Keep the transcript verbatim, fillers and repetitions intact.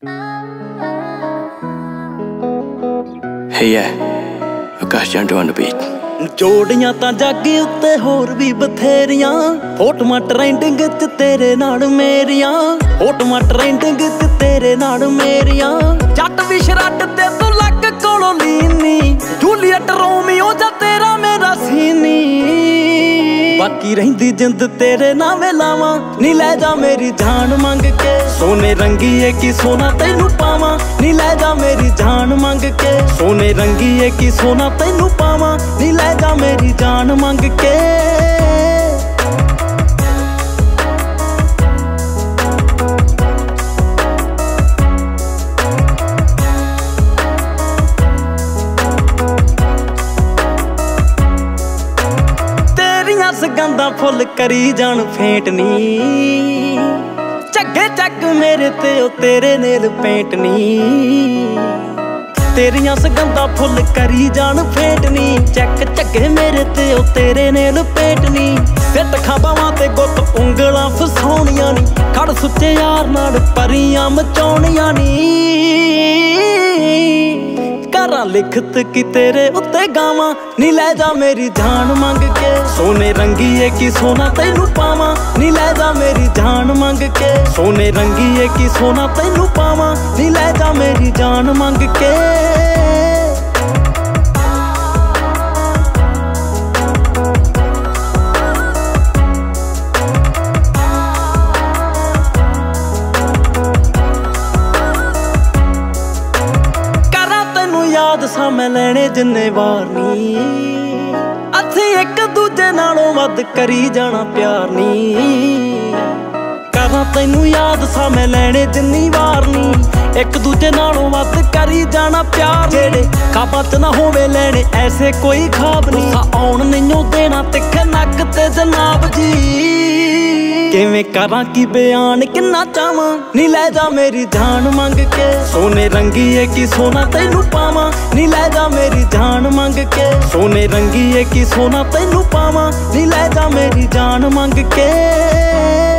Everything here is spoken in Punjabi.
Hey yeah, Akash Jandu on the beat. ਜੋੜੀਆਂ ਤਾਂ ਜੱਗ ਉੱਤੇ ਹੋਰ ਵੀ ਬਥੇਰੀਆਂ, ਫੋਟੋਆਂ ਟ੍ਰੈਂਡਿੰਗ ਚ ਤੇਰੇ ਨਾਲ ਮੇਰੀਆਂ, ਫੋਟੋਆਂ ਟ੍ਰੈਂਡਿੰਗ ਚ ਤੇਰੇ ਨਾਲ ਮੇਰੀਆਂ। ਜੱਟ ਵੀ ਸ਼ਰੱਟ ਤੇ ਤੂੰ ਲੱਗ ਕੋਲੋਂ ਲੀਨੀ, ਜੂਲੀਅਟ ਰੋਮੀਓ ਜਾਂ ਤੇਰਾ ਮੇਰਾ ਸੀਨੀ। ਬਾਕੀ ਰਹਿੰਦੀ ਜਿੰਦ ਤੇਰੇ ਨਾਵੇਂ ਲਾਵਾਂ, ਨੀ ਲੈ ਜਾ ਮੇਰੀ ਜਾਨ ਮੰਗ ਕੇ। ਸੋਨੇ ਰੰਗੀਏ ਕੀ ਸੋਨਾ ਤੈਨੂੰ ਪਾਵਾਂ, ਨੀ ਲੈ ਜਾ ਮੇਰੀ ਜਾਨ ਮੰਗ ਕੇ। ਸੋਨੇ ਰੰਗੀਏ ਕੀ ਸੋਨਾ ਤੈਨੂੰ ਪਾਵਾਂ, ਨੀ ਲੈ ਜਾ ਮੇਰੀ ਜਾਨ ਮੰਗ ਕੇ। ਤੇਰੀਆਂ ਸਗੰਦਾਂ ਫੁੱਲ ਕਰੀ ਜਾਣ ਫੇਂਟ ਨੀ, ਝੱਗੇ ਚੱਕ ਮੇਰੇ ਤੇ ਉਹ ਤੇਰੇ ਨੇਲ ਪੇਂਟ ਨੀ। ਤੇਰੀਆਂ ਸਗੰਦਾਂ ਫੁੱਲ ਕਰੀ ਜਾਣ ਫੇਂਟ ਨੀ, ਚੱਕ ਝੱਗੇ ਮੇਰੇ ਤੇ ਉਹ ਤੇਰੇ ਨੇਲ ਪੇਂਟ ਨੀ। ਸਿੱਟ ਖਾਬਾਵਾਂ ਤੇ ਗੁੱਤ ਉਂਗਲਾਂ ਫਸਾਉਣੀਆਂ ਨੀ, ਖੜ ਸੁੱਚੇ ਯਾਰ ਨਾਲ ਪਰੀਆਂ ਮਚਾਉਣੀਆਂ ਨੀ। ਕਰਾਂ ਲਿਖਤ ਕੀ ਤੇਰੇ ਉੱਤੇ ਗਾਵਾਂ, ਨੀ ਲੈ ਜਾ ਮੇਰੀ ਜਾਨ ਮੰਗ ਕੇ। ਸੋਨੇ ਰੰਗੀਏ ਕੀ ਸੋਨਾ ਤੈਨੂੰ ਪਾਵਾਂ, ਨੀ ਲੈ ਜਾ ਮੇਰੀ ਜਾਨ ਮੰਗ ਕੇ। ਸੋਨੇ ਰੰਗੀਏ ਕੀ ਸੋਨਾ ਤੈਨੂੰ ਪਾਵਾਂ, ਨੀ ਲੈ ਜਾ ਮੇਰੀ ਜਾਨ ਮੰਗ ਕੇ। ਯਾਦ ਸਾਂ ਮੈਂ ਲੈਣੇ ਜਿੰਨੇ ਵਾਰ ਨੀ, ਅਸੀਂ ਇੱਕ ਦੂਜੇ ਨਾਲੋਂ ਵੱਧ ਕਰੀ ਜਾਣਾ ਪਿਆਰ ਨੀ। ਕਰਾਂ ਤੈਨੂੰ ਯਾਦ ਸਾਂ ਮੈਂ ਲੈਣੇ ਜਿੰਨੀ ਵਾਰ ਨੀ, ਇੱਕ ਦੂਜੇ ਨਾਲੋਂ ਵੱਧ ਕਰੀ ਜਾਣਾ ਪਿਆਰ। ਜਿਹੜੇ ਖਾਬਾਂ ਚ ਨਾ ਹੋਵੇ ਲੈਣੇ ਐਸੇ ਕੋਈ ਖਾਬ ਨੀ, ਆਉਣ ਨਹੀਂਓ ਦੇਣਾ ਤਿੱਖੇ ਨੱਕ ਤੇ ਜਨਾਬ ਜੀ। ਕਿਵੇਂ ਕਰਾਂ ਕੀ ਬਿਆਨ ਕਿੰਨਾ ਚਾਵਾਂ, ਨੀ ਲੈ ਜਾ ਮੇਰੀ ਜਾਨ ਮੰਗ ਕੇ। ਸੋਨੇ ਰੰਗੀਏ ਕੀ ਸੋਨਾ ਤੈਨੂੰ ਪਾਵਾਂ, ਨੀ ਲੈ ਜਾ ਮੇਰੀ ਜਾਨ ਮੰਗ ਕੇ। ਸੋਨੇ ਰੰਗੀਏ ਕੀ ਸੋਨਾ ਤੈਨੂੰ ਪਾਵਾਂ, ਨੀ ਲੈ ਜਾ ਮੇਰੀ ਜਾਨ ਮੰਗ ਕੇ।